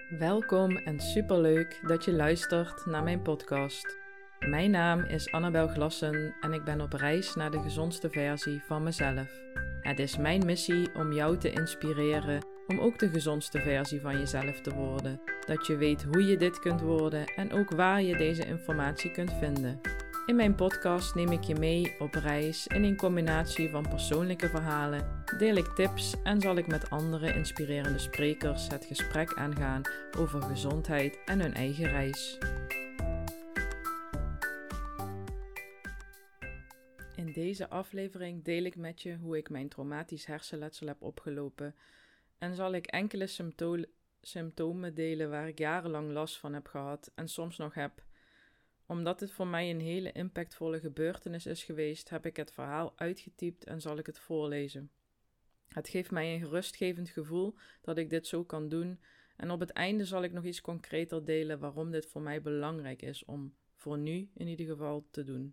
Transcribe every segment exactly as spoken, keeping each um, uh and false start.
Welkom en superleuk dat je luistert naar mijn podcast. Mijn naam is Annabel Glassen en ik ben op reis naar de gezondste versie van mezelf. Het is mijn missie om jou te inspireren om ook de gezondste versie van jezelf te worden. Dat je weet hoe je dit kunt worden en ook waar je deze informatie kunt vinden. In mijn podcast neem ik je mee op reis in een combinatie van persoonlijke verhalen, deel ik tips en zal ik met andere inspirerende sprekers het gesprek aangaan over gezondheid en hun eigen reis. In deze aflevering deel ik met je hoe ik mijn traumatisch hersenletsel heb opgelopen en zal ik enkele sympto- symptomen delen waar ik jarenlang last van heb gehad en soms nog heb. Omdat het voor mij een hele impactvolle gebeurtenis is geweest, heb ik het verhaal uitgetypt en zal ik het voorlezen. Het geeft mij een gerustgevend gevoel dat ik dit zo kan doen en op het einde zal ik nog iets concreter delen waarom dit voor mij belangrijk is om, voor nu in ieder geval, te doen.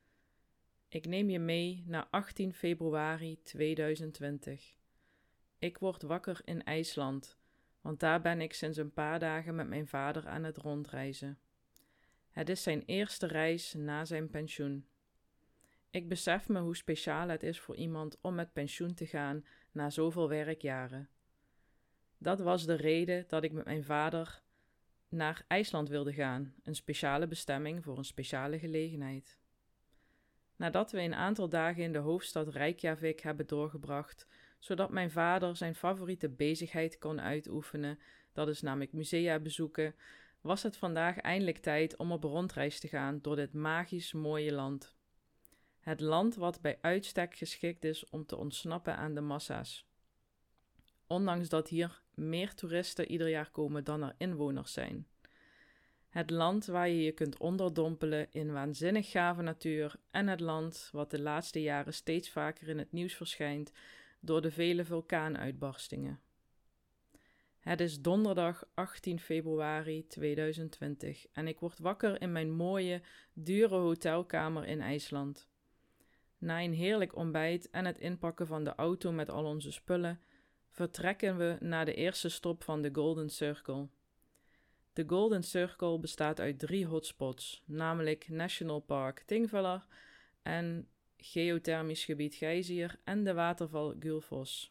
Ik neem je mee naar achttien februari tweeduizend twintig. Ik word wakker in IJsland, want daar ben ik sinds een paar dagen met mijn vader aan het rondreizen. Het is zijn eerste reis na zijn pensioen. Ik besef me hoe speciaal het is voor iemand om met pensioen te gaan na zoveel werkjaren. Dat was de reden dat ik met mijn vader naar IJsland wilde gaan, een speciale bestemming voor een speciale gelegenheid. Nadat we een aantal dagen in de hoofdstad Reykjavik hebben doorgebracht, zodat mijn vader zijn favoriete bezigheid kon uitoefenen, dat is namelijk musea bezoeken, was het vandaag eindelijk tijd om op rondreis te gaan door dit magisch mooie land. Het land wat bij uitstek geschikt is om te ontsnappen aan de massa's. Ondanks dat hier meer toeristen ieder jaar komen dan er inwoners zijn. Het land waar je je kunt onderdompelen in waanzinnig gave natuur en het land wat de laatste jaren steeds vaker in het nieuws verschijnt door de vele vulkaanuitbarstingen. Het is donderdag achttien februari tweeduizend twintig en ik word wakker in mijn mooie, dure hotelkamer in IJsland. Na een heerlijk ontbijt en het inpakken van de auto met al onze spullen, vertrekken we naar de eerste stop van de Golden Circle. De Golden Circle bestaat uit drie hotspots, namelijk National Park Thingvellir en geothermisch gebied Geysir en de waterval Gullfoss.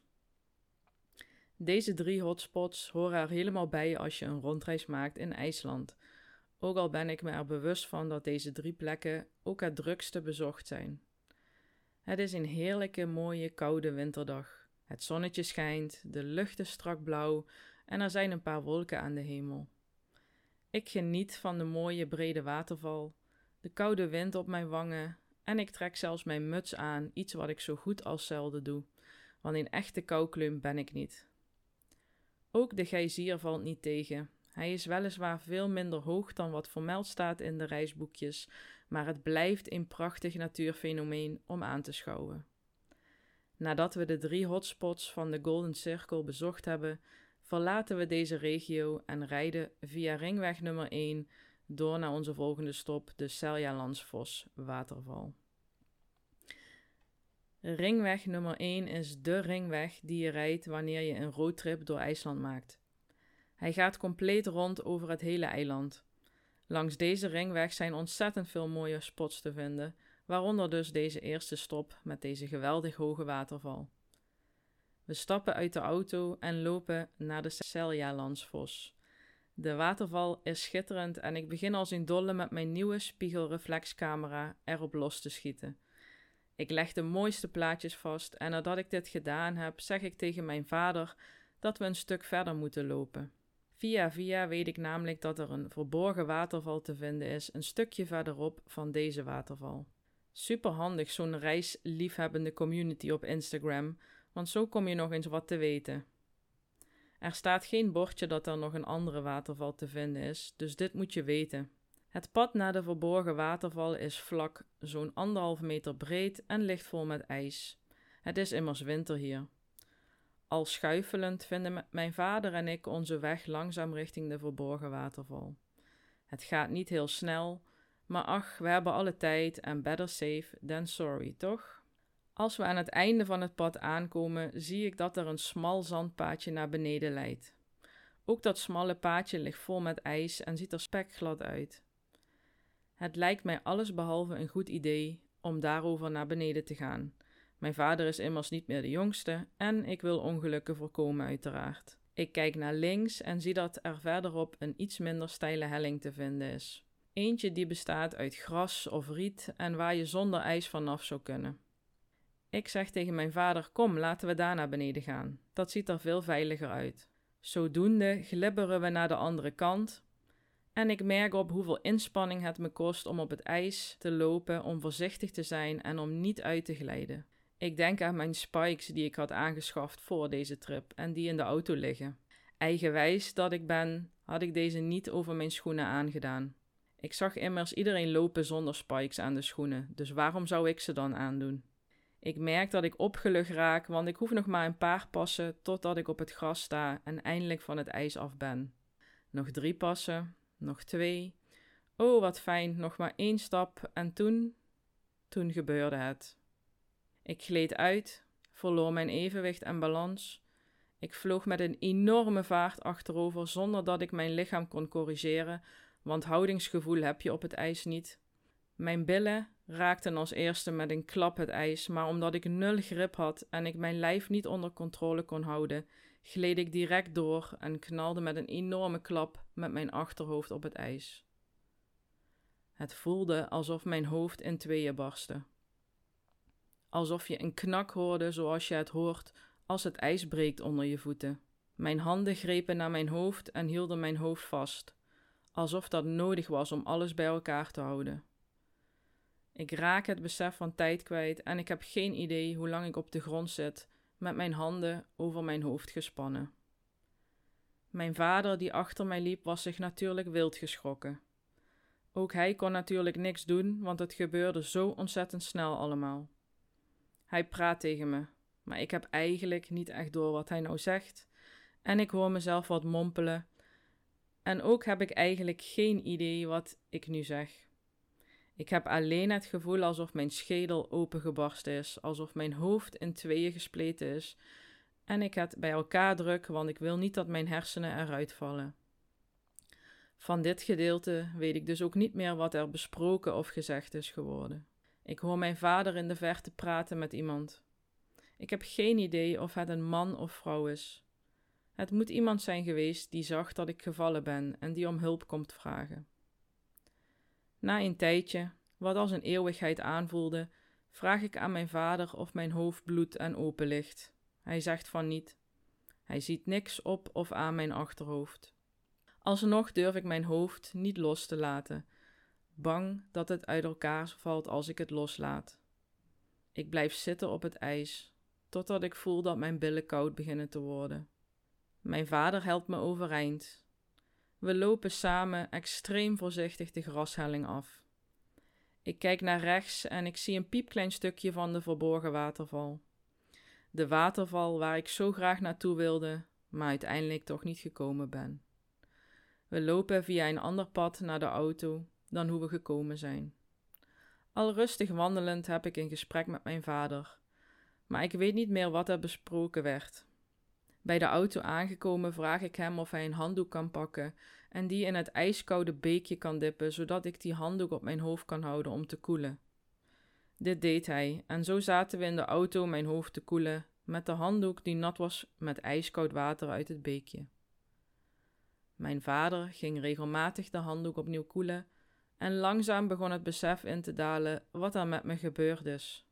Deze drie hotspots horen er helemaal bij als je een rondreis maakt in IJsland. Ook al ben ik me er bewust van dat deze drie plekken ook het drukste bezocht zijn. Het is een heerlijke, mooie, koude winterdag. Het zonnetje schijnt, de lucht is strak blauw en er zijn een paar wolken aan de hemel. Ik geniet van de mooie, brede waterval, de koude wind op mijn wangen en ik trek zelfs mijn muts aan, iets wat ik zo goed als zelden doe, want een echte koukleum ben ik niet. Ook de Geysir valt niet tegen. Hij is weliswaar veel minder hoog dan wat vermeld staat in de reisboekjes, maar het blijft een prachtig natuurfenomeen om aan te schouwen. Nadat we de drie hotspots van de Golden Circle bezocht hebben, verlaten we deze regio en rijden via ringweg nummer één door naar onze volgende stop, de Seljalandsfoss waterval. Ringweg nummer één is de ringweg die je rijdt wanneer je een roadtrip door IJsland maakt. Hij gaat compleet rond over het hele eiland. Langs deze ringweg zijn ontzettend veel mooie spots te vinden, waaronder dus deze eerste stop met deze geweldig hoge waterval. We stappen uit de auto en lopen naar de Seljalandsfoss. De waterval is schitterend en ik begin als een dolle met mijn nieuwe spiegelreflexcamera erop los te schieten. Ik leg de mooiste plaatjes vast en nadat ik dit gedaan heb, zeg ik tegen mijn vader dat we een stuk verder moeten lopen. Via via weet ik namelijk dat er een verborgen waterval te vinden is, een stukje verderop van deze waterval. Superhandig zo'n reisliefhebbende community op Instagram, want zo kom je nog eens wat te weten. Er staat geen bordje dat er nog een andere waterval te vinden is, dus dit moet je weten. Het pad naar de verborgen waterval is vlak, zo'n anderhalf meter breed en ligt vol met ijs. Het is immers winter hier. Al schuifelend vinden mijn vader en ik onze weg langzaam richting de verborgen waterval. Het gaat niet heel snel, maar ach, we hebben alle tijd en better safe than sorry, toch? Als we aan het einde van het pad aankomen, zie ik dat er een smal zandpaadje naar beneden leidt. Ook dat smalle paadje ligt vol met ijs en ziet er spekglad uit. Het lijkt mij allesbehalve een goed idee om daarover naar beneden te gaan. Mijn vader is immers niet meer de jongste en ik wil ongelukken voorkomen uiteraard. Ik kijk naar links en zie dat er verderop een iets minder steile helling te vinden is. Eentje die bestaat uit gras of riet en waar je zonder ijs vanaf zou kunnen. Ik zeg tegen mijn vader, kom, laten we daar naar beneden gaan. Dat ziet er veel veiliger uit. Zodoende glibberen we naar de andere kant en ik merk op hoeveel inspanning het me kost om op het ijs te lopen, om voorzichtig te zijn en om niet uit te glijden. Ik denk aan mijn spikes die ik had aangeschaft voor deze trip en die in de auto liggen. Eigenwijs dat ik ben, had ik deze niet over mijn schoenen aangedaan. Ik zag immers iedereen lopen zonder spikes aan de schoenen, dus waarom zou ik ze dan aandoen? Ik merk dat ik opgelucht raak, want ik hoef nog maar een paar passen totdat ik op het gras sta en eindelijk van het ijs af ben. Nog drie passen, nog twee. Oh, wat fijn, nog maar één stap en toen, toen gebeurde het. Ik gleed uit, verloor mijn evenwicht en balans. Ik vloog met een enorme vaart achterover zonder dat ik mijn lichaam kon corrigeren, want houdingsgevoel heb je op het ijs niet. Mijn billen raakten als eerste met een klap het ijs, maar omdat ik nul grip had en ik mijn lijf niet onder controle kon houden, gleed ik direct door en knalde met een enorme klap met mijn achterhoofd op het ijs. Het voelde alsof mijn hoofd in tweeën barstte. Alsof je een knak hoorde zoals je het hoort als het ijs breekt onder je voeten. Mijn handen grepen naar mijn hoofd en hielden mijn hoofd vast, alsof dat nodig was om alles bij elkaar te houden. Ik raak het besef van tijd kwijt en ik heb geen idee hoe lang ik op de grond zit, met mijn handen over mijn hoofd gespannen. Mijn vader, die achter mij liep, was zich natuurlijk wild geschrokken. Ook hij kon natuurlijk niks doen, want het gebeurde zo ontzettend snel allemaal. Hij praat tegen me, maar ik heb eigenlijk niet echt door wat hij nou zegt en ik hoor mezelf wat mompelen en ook heb ik eigenlijk geen idee wat ik nu zeg. Ik heb alleen het gevoel alsof mijn schedel opengebarsten is, alsof mijn hoofd in tweeën gespleten is en ik het bij elkaar druk, want ik wil niet dat mijn hersenen eruit vallen. Van dit gedeelte weet ik dus ook niet meer wat er besproken of gezegd is geworden. Ik hoor mijn vader in de verte praten met iemand. Ik heb geen idee of het een man of vrouw is. Het moet iemand zijn geweest die zag dat ik gevallen ben en die om hulp komt vragen. Na een tijdje, wat als een eeuwigheid aanvoelde, vraag ik aan mijn vader of mijn hoofd bloedt en open ligt. Hij zegt van niet. Hij ziet niks op of aan mijn achterhoofd. Alsnog durf ik mijn hoofd niet los te laten, bang dat het uit elkaar valt als ik het loslaat. Ik blijf zitten op het ijs, totdat ik voel dat mijn billen koud beginnen te worden. Mijn vader helpt me overeind. We lopen samen extreem voorzichtig de grashelling af. Ik kijk naar rechts en ik zie een piepklein stukje van de verborgen waterval. De waterval waar ik zo graag naartoe wilde, maar uiteindelijk toch niet gekomen ben. We lopen via een ander pad naar de auto dan hoe we gekomen zijn. Al rustig wandelend heb ik een gesprek met mijn vader, maar ik weet niet meer wat er besproken werd. Bij de auto aangekomen vraag ik hem of hij een handdoek kan pakken en die in het ijskoude beekje kan dippen, zodat ik die handdoek op mijn hoofd kan houden om te koelen. Dit deed hij en zo zaten we in de auto mijn hoofd te koelen met de handdoek die nat was met ijskoud water uit het beekje. Mijn vader ging regelmatig de handdoek opnieuw koelen en langzaam begon het besef in te dalen wat er met me gebeurd is.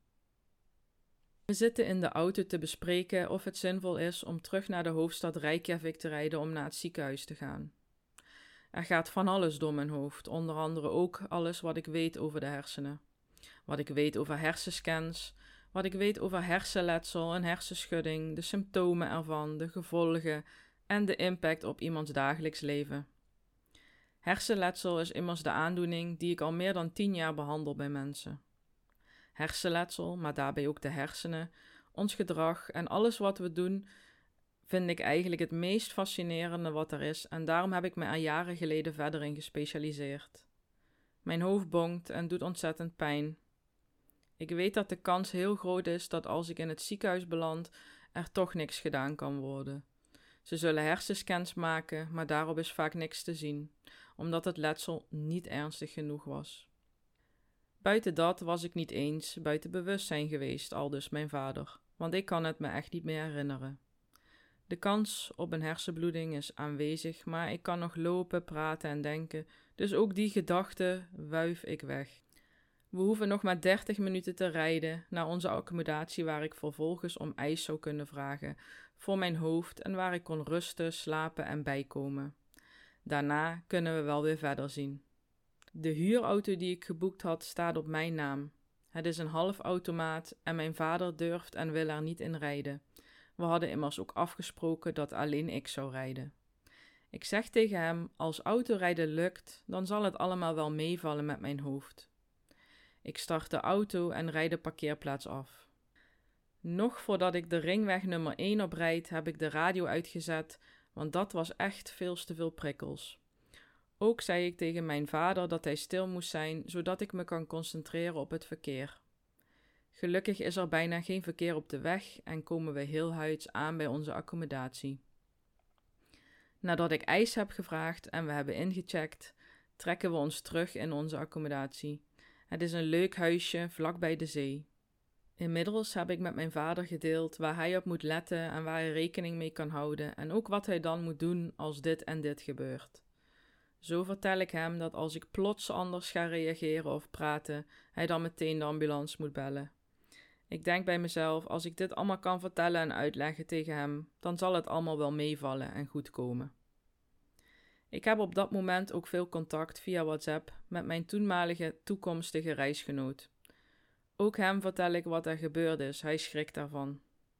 We zitten in de auto te bespreken of het zinvol is om terug naar de hoofdstad Reykjavik te rijden om naar het ziekenhuis te gaan. Er gaat van alles door mijn hoofd, onder andere ook alles wat ik weet over de hersenen. Wat ik weet over hersenscans, wat ik weet over hersenletsel en hersenschudding, de symptomen ervan, de gevolgen en de impact op iemands dagelijks leven. Hersenletsel is immers de aandoening die ik al meer dan tien jaar behandel bij mensen. Hersenletsel, maar daarbij ook de hersenen, ons gedrag en alles wat we doen, vind ik eigenlijk het meest fascinerende wat er is en daarom heb ik me er jaren geleden verder in gespecialiseerd. Mijn hoofd bonkt en doet ontzettend pijn. Ik weet dat de kans heel groot is dat als ik in het ziekenhuis beland, er toch niks gedaan kan worden. Ze zullen hersenscans maken, maar daarop is vaak niks te zien, omdat het letsel niet ernstig genoeg was. Buiten dat was ik niet eens buiten bewustzijn geweest, aldus mijn vader, want ik kan het me echt niet meer herinneren. De kans op een hersenbloeding is aanwezig, maar ik kan nog lopen, praten en denken, dus ook die gedachte wuif ik weg. We hoeven nog maar dertig minuten te rijden naar onze accommodatie waar ik vervolgens om ijs zou kunnen vragen voor mijn hoofd en waar ik kon rusten, slapen en bijkomen. Daarna kunnen we wel weer verder zien. De huurauto die ik geboekt had staat op mijn naam. Het is een halfautomaat en mijn vader durft en wil er niet in rijden. We hadden immers ook afgesproken dat alleen ik zou rijden. Ik zeg tegen hem, als autorijden lukt, dan zal het allemaal wel meevallen met mijn hoofd. Ik start de auto en rijd de parkeerplaats af. Nog voordat ik de ringweg nummer één oprijd, heb ik de radio uitgezet, want dat was echt veel te veel prikkels. Ook zei ik tegen mijn vader dat hij stil moest zijn, zodat ik me kan concentreren op het verkeer. Gelukkig is er bijna geen verkeer op de weg en komen we heel huids aan bij onze accommodatie. Nadat ik ijs heb gevraagd en we hebben ingecheckt, trekken we ons terug in onze accommodatie. Het is een leuk huisje vlak bij de zee. Inmiddels heb ik met mijn vader gedeeld waar hij op moet letten en waar hij rekening mee kan houden en ook wat hij dan moet doen als dit en dit gebeurt. Zo vertel ik hem dat als ik plots anders ga reageren of praten, hij dan meteen de ambulance moet bellen. Ik denk bij mezelf, als ik dit allemaal kan vertellen en uitleggen tegen hem, dan zal het allemaal wel meevallen en goed komen. Ik heb op dat moment ook veel contact via WhatsApp met mijn toenmalige toekomstige reisgenoot. Ook hem vertel ik wat er gebeurd is, hij schrikt daarvan.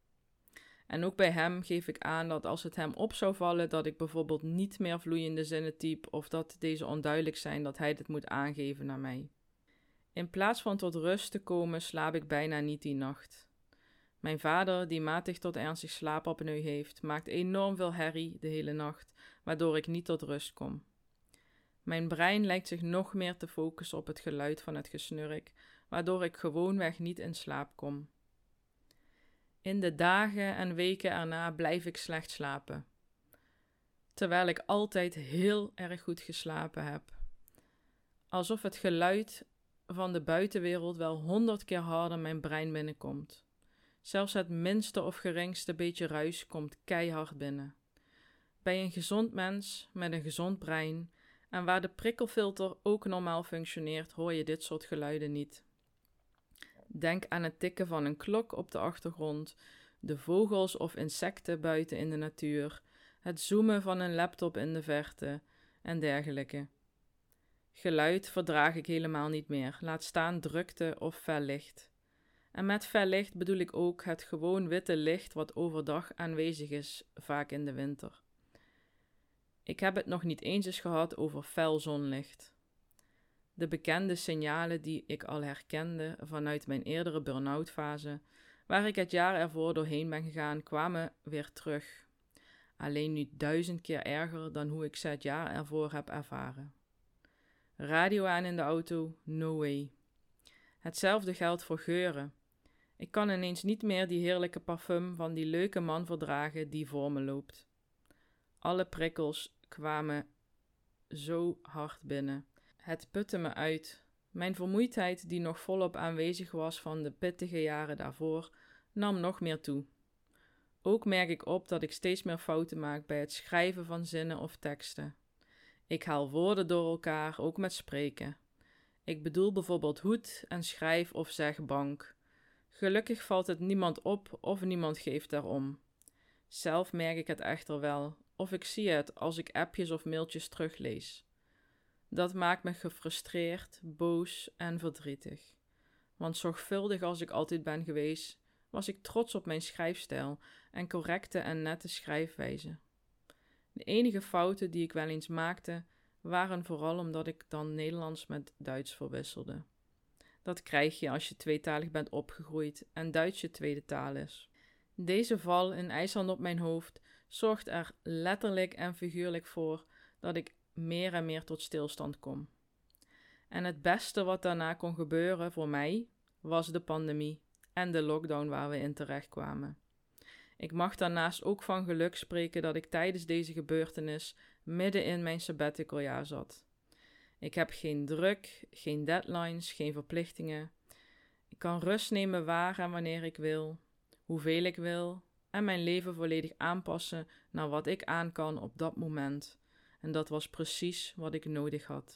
En ook bij hem geef ik aan dat als het hem op zou vallen dat ik bijvoorbeeld niet meer vloeiende zinnen typ of dat deze onduidelijk zijn, dat hij dit moet aangeven naar mij. In plaats van tot rust te komen, slaap ik bijna niet die nacht. Mijn vader, die matig tot ernstig slaapapneu heeft, maakt enorm veel herrie de hele nacht, waardoor ik niet tot rust kom. Mijn brein lijkt zich nog meer te focussen op het geluid van het gesnurk, waardoor ik gewoonweg niet in slaap kom. In de dagen en weken erna blijf ik slecht slapen, terwijl ik altijd heel erg goed geslapen heb. Alsof het geluid van de buitenwereld wel honderd keer harder mijn brein binnenkomt. Zelfs het minste of geringste beetje ruis komt keihard binnen. Bij een gezond mens met een gezond brein en waar de prikkelfilter ook normaal functioneert, hoor je dit soort geluiden niet. Denk aan het tikken van een klok op de achtergrond, de vogels of insecten buiten in de natuur, het zoomen van een laptop in de verte en dergelijke. Geluid verdraag ik helemaal niet meer, laat staan drukte of fel licht. En met fel licht bedoel ik ook het gewoon witte licht wat overdag aanwezig is, vaak in de winter. Ik heb het nog niet eens eens gehad over fel zonlicht. De bekende signalen die ik al herkende vanuit mijn eerdere burn-out fase, waar ik het jaar ervoor doorheen ben gegaan, kwamen weer terug. Alleen nu duizend keer erger dan hoe ik ze het jaar ervoor heb ervaren. Radio aan in de auto, no way. Hetzelfde geldt voor geuren. Ik kan ineens niet meer die heerlijke parfum van die leuke man verdragen die voor me loopt. Alle prikkels kwamen zo hard binnen. Het putte me uit. Mijn vermoeidheid, die nog volop aanwezig was van de pittige jaren daarvoor, nam nog meer toe. Ook merk ik op dat ik steeds meer fouten maak bij het schrijven van zinnen of teksten. Ik haal woorden door elkaar, ook met spreken. Ik bedoel bijvoorbeeld hoed en schrijf of zeg bank. Gelukkig valt het niemand op of niemand geeft daarom. Zelf merk ik het echter wel, of ik zie het als ik appjes of mailtjes teruglees. Dat maakt me gefrustreerd, boos en verdrietig. Want zorgvuldig als ik altijd ben geweest, was ik trots op mijn schrijfstijl en correcte en nette schrijfwijze. De enige fouten die ik wel eens maakte, waren vooral omdat ik dan Nederlands met Duits verwisselde. Dat krijg je als je tweetalig bent opgegroeid en Duits je tweede taal is. Deze val in ijsland op mijn hoofd zorgt er letterlijk en figuurlijk voor dat ik meer en meer tot stilstand kom. En het beste wat daarna kon gebeuren voor mij, was de pandemie en de lockdown waar we in terecht kwamen. Ik mag daarnaast ook van geluk spreken dat ik tijdens deze gebeurtenis midden in mijn sabbaticaljaar zat. Ik heb geen druk, geen deadlines, geen verplichtingen. Ik kan rust nemen waar en wanneer ik wil, hoeveel ik wil en mijn leven volledig aanpassen naar wat ik aan kan op dat moment. En dat was precies wat ik nodig had.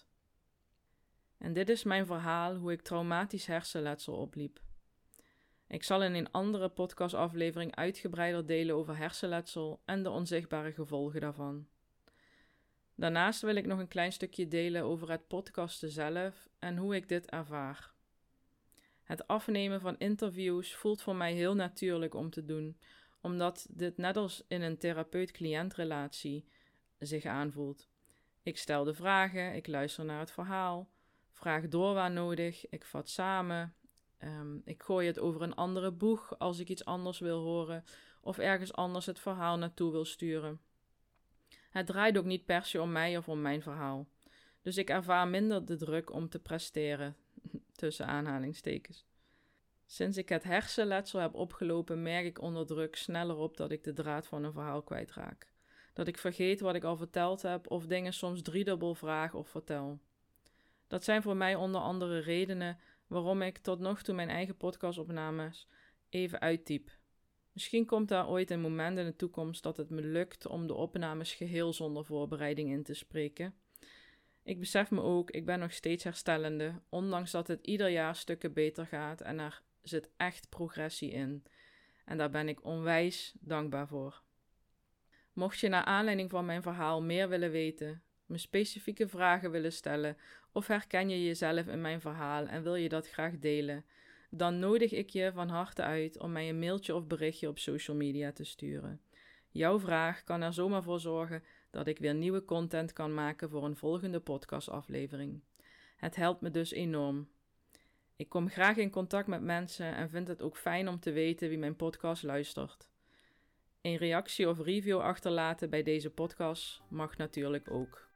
En dit is mijn verhaal hoe ik traumatisch hersenletsel opliep. Ik zal in een andere podcastaflevering uitgebreider delen over hersenletsel en de onzichtbare gevolgen daarvan. Daarnaast wil ik nog een klein stukje delen over het podcasten zelf en hoe ik dit ervaar. Het afnemen van interviews voelt voor mij heel natuurlijk om te doen, omdat dit net als in een therapeut-cliëntrelatie zich aanvoelt. Ik stel de vragen, ik luister naar het verhaal, vraag door waar nodig, ik vat samen, um, ik gooi het over een andere boeg als ik iets anders wil horen of ergens anders het verhaal naartoe wil sturen. Het draait ook niet per se om mij of om mijn verhaal, dus ik ervaar minder de druk om te presteren, tussen aanhalingstekens. Sinds ik het hersenletsel heb opgelopen, merk ik onder druk sneller op dat ik de draad van een verhaal kwijtraak. Dat ik vergeet wat ik al verteld heb of dingen soms driedubbel vraag of vertel. Dat zijn voor mij onder andere redenen waarom ik tot nog toe mijn eigen podcastopnames even uittyp. Misschien komt daar ooit een moment in de toekomst dat het me lukt om de opnames geheel zonder voorbereiding in te spreken. Ik besef me ook, ik ben nog steeds herstellende, ondanks dat het ieder jaar stukken beter gaat en er zit echt progressie in. En daar ben ik onwijs dankbaar voor. Mocht je naar aanleiding van mijn verhaal meer willen weten, me specifieke vragen willen stellen of herken je jezelf in mijn verhaal en wil je dat graag delen, dan nodig ik je van harte uit om mij een mailtje of berichtje op social media te sturen. Jouw vraag kan er zomaar voor zorgen dat ik weer nieuwe content kan maken voor een volgende podcastaflevering. Het helpt me dus enorm. Ik kom graag in contact met mensen en vind het ook fijn om te weten wie mijn podcast luistert. Een reactie of review achterlaten bij deze podcast mag natuurlijk ook.